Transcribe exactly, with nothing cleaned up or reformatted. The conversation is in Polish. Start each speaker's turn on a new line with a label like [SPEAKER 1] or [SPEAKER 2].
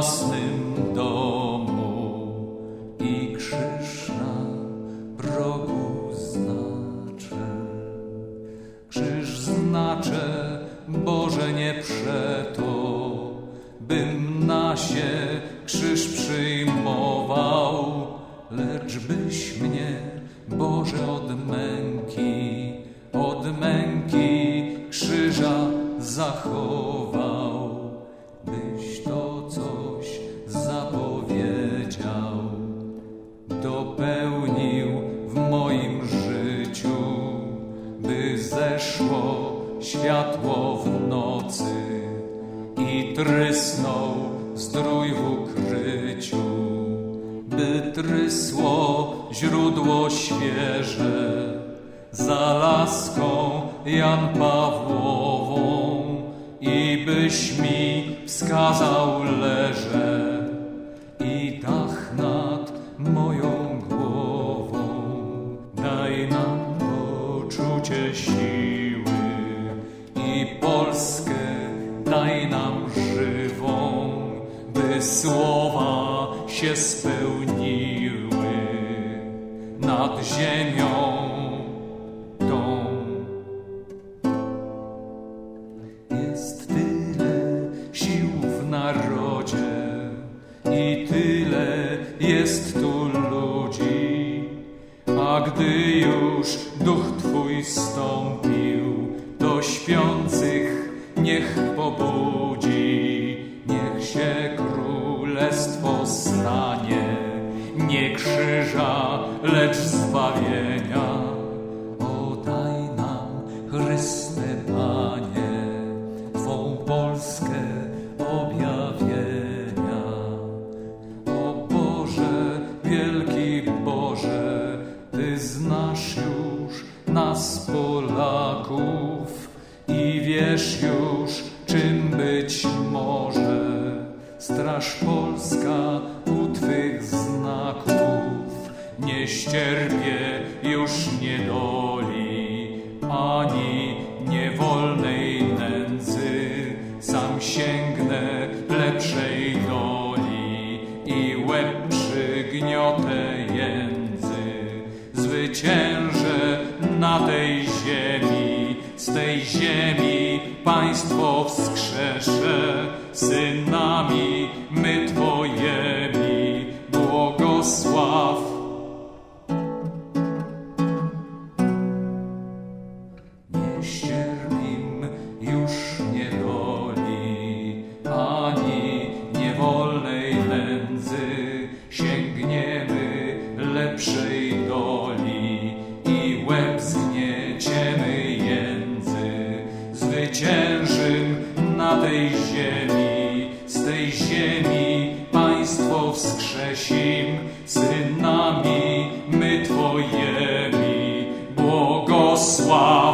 [SPEAKER 1] własnym domu i krzyż na progu znaczę. Krzyż znaczę, Boże, nie przeto, bym na się krzyż przyjmował, lecz byś mnie, Boże, od męki, od męki krzyża zachował, byś to coś zapowiedział, dopełnił w moim życiu, by zeszło światło w nocy i trysnął zdrój w ukryciu, by trysło źródło świeże za laską Jan Pawłową i byś mi wskazał leże i dach nad moją głową. Daj nam poczucie siły i Polskę daj nam żywą, by słowa się spełniły nad ziemią tą. Jest tyle sił w narodzie i tyle jest tu ludzi, a gdy już duch Twój stąpił, to śpiących niech pobudzi, niech się królestwo stanie, nie krzyża, lecz zbawienia. O, daj nam, Chryste Panie, Twą Polskę objawienia. O Boże, wielki Boże, Ty znasz już nas Polaków i wiesz już, czym być może. Straż Polska u Twych znaków, nie ścierpię już niedoli, ani niewolnej nędzy. Sam sięgnę lepszej doli i łeb przygniotę jędzy. Zwyciężę na tej ziemi, z tej ziemi państwo wskrzeszę, synami my Twojemi błogosław. Nie ścierpim już niedoli, ani niewolnej nędzy, sięgniemy lepszej doli i łeb zgnieciemy jędzy. Zwyciężym na tej ziemi, z tej ziemi państwo wskrzesim, synami my Twojemi błogosław.